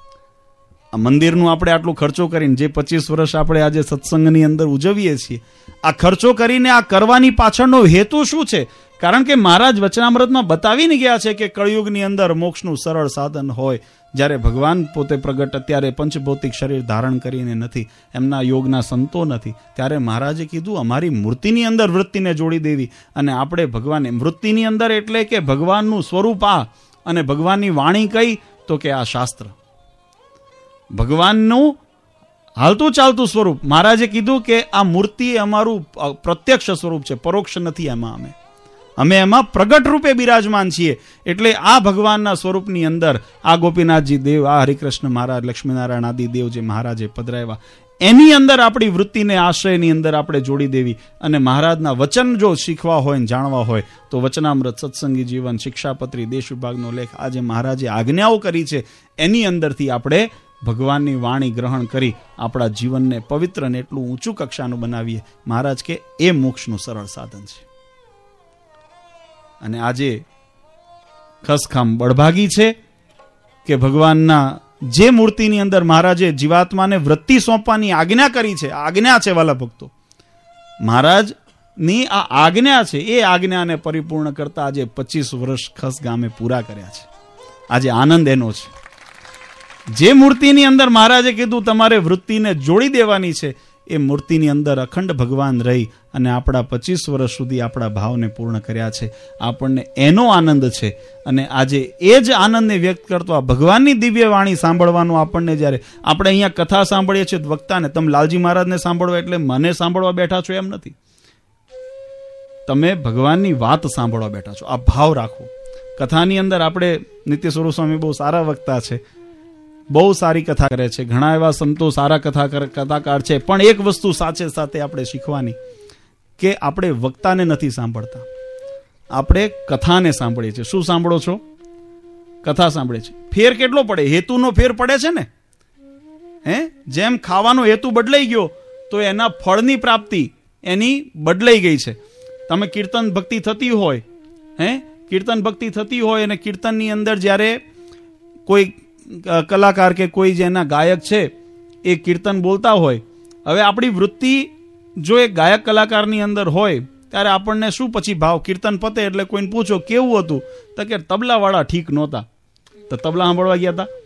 આ મંદિરનું આપણે આટલો ખર્ચો કરીને જે 25 વર્ષ આપણે આજે સત્સંગની અંદર ઉજવીએ છીએ, આ ખર્ચો કરીને આ કરવાની પાછળનો હેતુ શું છે? કારણ કે મહારાજ વચનામૃતમાં બતાવીને ગયા છે કે કળિયુગની અંદર મોક્ષનું સરળ સાધન હોય. જ્યારે ભગવાન પોતે પ્રગટ અત્યારે પંચભૌતિક શરીર ધારણ કરીને નથી, એમના યોગના સંતો નથી, ત્યારે મહારાજે કીધું અમારી મૂર્તિની અંદર વૃત્તિને જોડી દેવી. અને આપણે ભગવાનને વૃત્તિની અંદર એટલે કે ભગવાનનું સ્વરૂપ આ, અને ભગવાનની વાણી કઈ? તો કે આ શાસ્ત્ર, ભગવાનનું હાલતું ચાલતું સ્વરૂપ. મહારાજે કીધું કે આ મૂર્તિ અમારું પ્રત્યક્ષ સ્વરૂપ છે, પરોક્ષ નથી. અમે એમાં પ્રગટ રૂપે બિરાજમાન છીએ. એટલે આ ભગવાનના સ્વરૂપની અંદર આ ગોપીનાથજી દેવ, આ હરિકૃષ્ણ મહારાજ, લક્ષ્મીનારાયણ આદિ દેવ જે મહારાજે પધરાવ્યા, એની અંદર આપણી વૃત્તિને આશ્રયની અંદર આપણે જોડી દેવી. અને મહારાજના વચન જો શીખવા હોય ને જાણવા હોય તો વચનામૃત, સત્સંગી જીવન, શિક્ષાપત્રી, દેશ વિભાગનો લેખ, આ જે મહારાજે આજ્ઞાઓ કરી છે એની અંદરથી આપણે ભગવાનની વાણી ગ્રહણ કરી આપણા જીવનને પવિત્ર ને એટલું ઊંચું કક્ષાનું બનાવીએ. મહારાજ કે એ મોક્ષનું સરળ સાધન છે. અને આજે ખસખામ બળભાગી છે કે ભગવાનના જે મૂર્તિની અંદર મહારાજે જીવાત્માને વૃત્તિ સોંપવાની આજ્ઞા કરી છે, આજ્ઞા છે વાલા ભક્તો, મહારાજની આ આજ્ઞા છે, એ આજ્ઞાને પરિપૂર્ણ કરતા આજે 25 વર્ષ ખસ ગામે પૂરા કર્યા છે. આજે આનંદ એનો છે. જે મૂર્તિની અંદર મહારાજે કીધું તમારે વૃત્તિને જોડી દેવાની છે, એ મૂર્તિની અંદર અખંડ ભગવાન રહી અને આપણા 25 વર્ષ સુધી આપણા ભાવને પૂર્ણ કર્યા છે. આપણને એનો આનંદ છે. અને આજે એ જ આનંદને વ્યક્ત કરતો આ ભગવાનની દિવ્ય વાણી સાંભળવાનું આપણને, જ્યારે આપણે અહીંયા કથા સાંભળીએ છીએ વક્તાને, તમે લાલજી મહારાજને સાંભળવા એટલે મને સાંભળવા બેઠા છો એમ નથી. તમે ભગવાનની વાત સાંભળવા બેઠા છો. આ ભાવ રાખો. કથાની અંદર આપણે નિત્ય સ્વરૂપ સ્વામી બહુ સારા વક્તા છે, બહુ સારી કથા કરે છે, ઘણા એવા સંતો સારા કથાકાર છે. પણ એક વસ્તુ સાથે આપણે શીખવાની કે આપણે વક્તાને નથી સાંભળતા, આપણે કથાને સાંભળીએ છીએ. શું સાંભળો છો? કથા સાંભળે છે. ફેર કેટલો પડે? હેતુનો ફેર પડે છે ને. જેમ ખાવાનો હેતુ બદલાઈ ગયો તો એના ફળની પ્રાપ્તિ એની બદલાઈ ગઈ છે. તમે કીર્તન ભક્તિ થતી હોય, કીર્તન ભક્તિ થતી હોય અને કીર્તનની અંદર જ્યારે કોઈ કલાકાર કે કોઈ જેના ગાયક છે એ કીર્તન બોલતા હોય, હવે આપણી વૃત્તિ જો એ ગાયક કલાકારની અંદર હોય ત્યારે આપણને શું પછી ભાવ? કીર્તન પતે એટલે કોઈને પૂછો કેવું હતું, તો કે તબલાવાળા ઠીક નહોતા. તો તબલા સાંભળવા ગયા હતા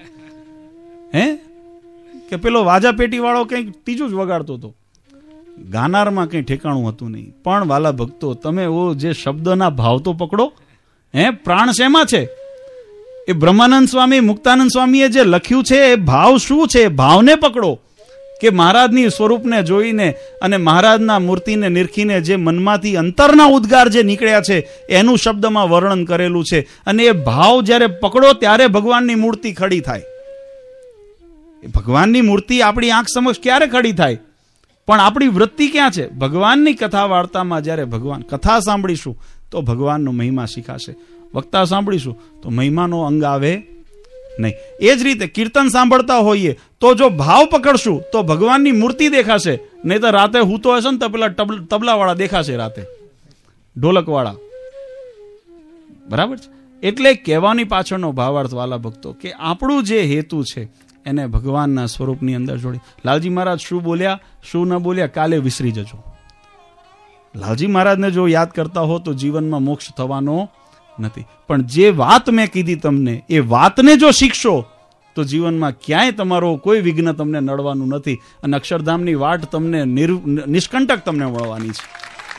કે પેલો વાજા પેટી વાળો કંઈક ત્રીજું જ વગાડતો હતો? ગાનારમાં કંઈ ઠેકાણું હતું નહીં. પણ વાલા ભક્તો, તમે જે શબ્દના ભાવ તો પકડો. પ્રાણ શેમાં છે? એ બ્રહ્માનંદ સ્વામી, મુક્તાનંદ સ્વામીએ જે લખ્યું છે એ ભાવ શું છે? ભાવને પકડો. કે મહારાજની સ્વરૂપને જોઈને અને મહારાજના મૂર્તિને નિરખીને જે મનમાંથી અંતરના ઉદ્ગાર જે નીકળ્યા છે એનું શબ્દમાં વર્ણન કરેલું છે. અને એ ભાવ જ્યારે પકડો ત્યારે ભગવાનની મૂર્તિ ખડી થાય. ભગવાનની મૂર્તિ આપણી આંખ સમક્ષ ક્યારે ખડી થાય? પણ આપણી વૃત્તિ ક્યાં છે? ભગવાનની કથા વાર્તામાં જ્યારે ભગવાન કથા સાંભળીશું તો ભગવાનનો મહિમા શીખાશે. વક્તા સાંભળીશું તો મહિમાનો અંગ આવે નહીં. એ જ રીતે કીર્તન સાંભળતા હોઈએ તો જો ભાવ પકડશું તો ભગવાનની મૂર્તિ દેખાશે. નહીં તો રાતે હૂતો હશે ને તો પેલા તબલાવાળા દેખાશે, રાતે ઢોલકવાળા. બરાબર છે. એટલે કહેવાની પાછળનો ભાવાર્થ વાલા ભક્તો કે આપણું જે હેતુ છે એને ભગવાનના સ્વરૂપની અંદર જોડી. લાલજી મહારાજ શું બોલ્યા શું ન બોલ્યા કાલે વિસરી જજો. લાલજી મહારાજને જો યાદ કરતા હો તો જીવનમાં મોક્ષ થવાનો નથી. પણ જે વાત મેં કીધી તમને એ વાતને જો શીખશો તો જીવનમાં ક્યાંય તમારો કોઈ વિઘ્ન તમને નડવાનું નથી. અને અક્ષરધામની વાટ તમને નિષ્કંટક તમને વળવાની છે.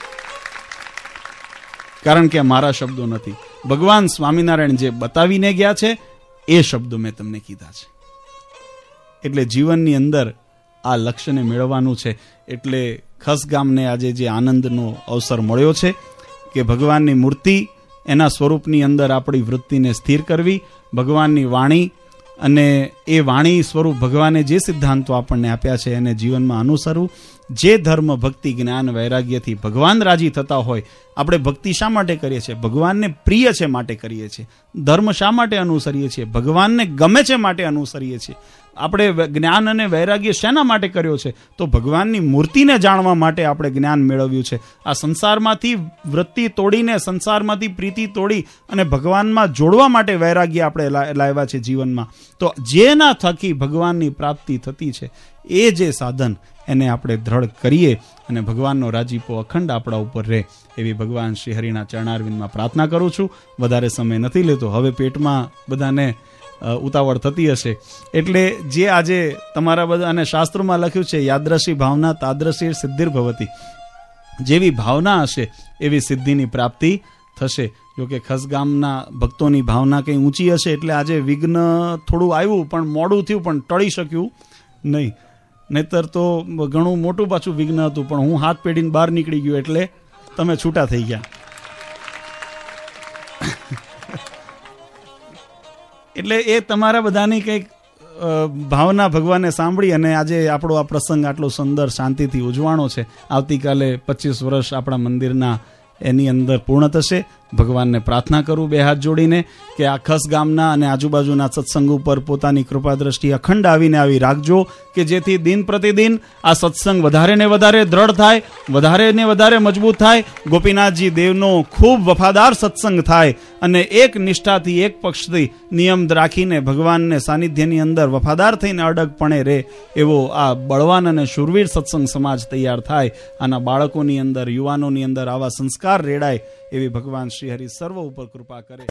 કારણ કે મારા શબ્દો નથી, ભગવાન સ્વામિનારાયણ જે બતાવીને ગયા છે એ શબ્દો મેં તમને કીધા છે. એટલે જીવનની અંદર આ લક્ષ્યને મેળવવાનું છે. એટલે ખસગામને આજે જે આનંદનો અવસર મળ્યો છે કે ભગવાનની મૂર્તિ એના સ્વરૂપની અંદર આપણી વૃત્તિને સ્થિર કરવી, ભગવાનની વાણી અને એ વાણી સ્વરૂપ ભગવાને જે સિદ્ધાંતો આપણને આપ્યા છે એને જીવનમાં અનુસરવું. જે ધર્મ ભક્તિ જ્ઞાન વૈરાગ્યથી ભગવાન રાજી થતા હોય. આપણે ભક્તિ શા માટે કરીએ છીએ? ભગવાનને પ્રિય છે માટે કરીએ છીએ. ધર્મ શા માટે અનુસરીએ છીએ? ભગવાનને ગમે છે માટે અનુસરીએ છીએ. આપણે જ્ઞાન અને વૈરાગ્ય શેના માટે કર્યો છે? તો ભગવાનની મૂર્તિને જાણવા માટે આપણે જ્ઞાન મેળવ્યું છે. આ સંસારમાંથી વૃત્તિ તોડીને, સંસારમાંથી પ્રીતિ તોડી અને ભગવાનમાં જોડવા માટે વૈરાગ્ય આપણે લાવ્યા છે જીવનમાં. તો જેના થકી ભગવાનની પ્રાપ્તિ થતી છે એ જે સાધન એને આપણે દ્રઢ કરીએ અને ભગવાનનો રાજીપો અખંડ આપણા ઉપર રહે એવી ભગવાન શ્રી હરિના ચરણારવિંદમાં પ્રાર્થના કરું છું. વધારે સમય નથી લેતો. હવે પેટમાં બધાને ઉતાવળ થતી હશે એટલે જે આજે તમારા બધા અને શાસ્ત્રોમાં લખ્યું છે યાદ્રશી ભાવના તાદ્રશી સિદ્ધિર ભવતી. જેવી ભાવના હશે એવી સિદ્ધિની પ્રાપ્તિ થશે. જોકે ખસગામના ભક્તોની ભાવના કંઈ ઊંચી હશે એટલે આજે વિઘ્ન થોડું આવ્યું પણ મોડું થયું, પણ ટળી શક્યું નહીં. નહીતર તો ઘણું મોટું પાછું વિઘ્ન હતું, પણ હું હાથ પેઢીને બહાર નીકળી ગયો એટલે તમે છૂટા થઈ ગયા. એટલે એ તમારા બધાની કંઈક ભાવના ભગવાને સાંભળી અને આજે આપણો આ પ્રસંગ આટલો સુંદર શાંતિથી ઉજવાણો છે. આવતીકાલે 25 વર્ષ આપણા મંદિરના એની અંદર પૂર્ણ થશે. ભગવાનને પ્રાર્થના કરું બે હાથ જોડીને કે આ ખસગામના અને આજુબાજુના સત્સંગ ઉપર પોતાની કૃપા દ્રષ્ટિ અખંડ આવીને આવી રાખજો કે જેથી દિન પ્રતિદિન આ સત્સંગ વધારે ને વધારે દ્રઢ થાય, વધારે ને વધારે મજબૂત થાય. ગોપીનાથજી દેવનો ખૂબ વફાદાર સત્સંગ થાય અને એક નિષ્ઠાથી એક પક્ષથી નિયમ રાખીને ભગવાનને સાનિધ્યની અંદર વફાદાર થઈને અડગપણે રહે એવો આ બળવાન અને શુરવીર સત્સંગ સમાજ તૈયાર થાય. આના બાળકોની અંદર, યુવાનોની અંદર આવા સંસ્કાર રેડાય એવી ભગવાન શ્રી હરિ સર્વ ઉપર કૃપા કરે.